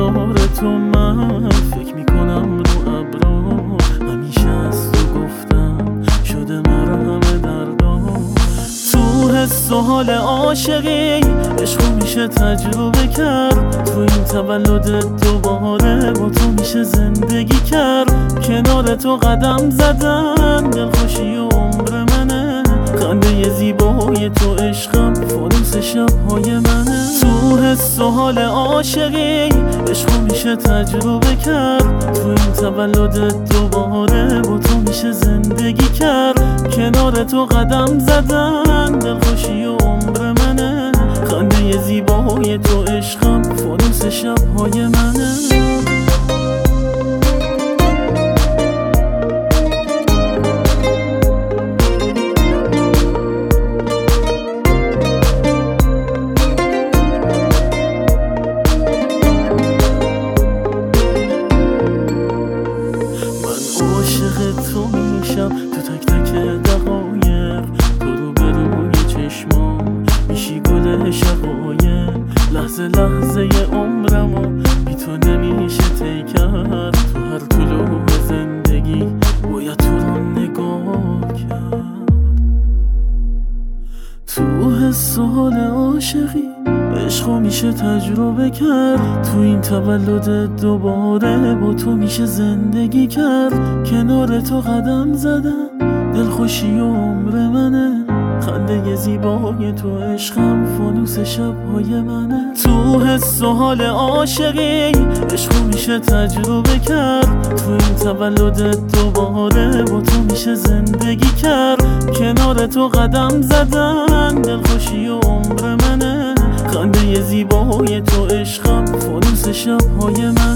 کنار تو من فکر میکنم رو ابرا، همیشه از تو گفتم شده مرهم دردام. تو حس و حال عاشقی عشقو میشه تجربه کرد، تو این تولد دوباره با تو میشه زندگی کرد. کنار تو قدم زدن دلخوشی و عمر منه، خنده زیبای تو عشقم فانوس شبهای منه. تو حس و حال عاشقی عشقو میشه تجربه کرد، تو این تولد دوباره با تو میشه زندگی کرد. کنار تو قدم زدن دلخوشی و عمر منه، خنده زیبای تو عشقم فانوس شبهای منه. تو میشم تو تک تک دقایق، تو رو به روی چشمام میشی گل شقایق. لحظه لحظه عمرمو بی تو نمیشه طی کرد، تو هر طلوع زندگی باید تو رو نگاه کرد. تو حس و حال عاشقی عشقو میشه تجربه کرد، تو این تولد دوباره با تو میشه زندگی کرد. کنار تو قدم زدم دلخوشی و عمر منه، خنده زیبای تو عشقم فانوس شبهای منه. تو حس و حال عاشقی عشقو میشه تجربه کرد، تو این تولد دوباره با تو میشه زندگی کرد. کنار تو قدم زدن دلخوشی و عمر منه، خنده زیبای تو عشقم فانوس شبهای منه.